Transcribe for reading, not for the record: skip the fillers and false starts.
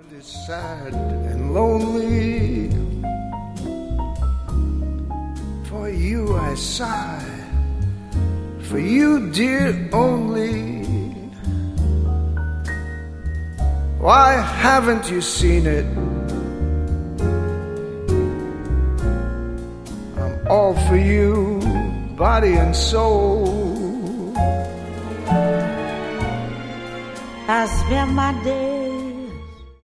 is sad and lonely. For you I sigh, for you, dear, only. Why haven't you seen it? I'm all for you, body and soul. I spend my day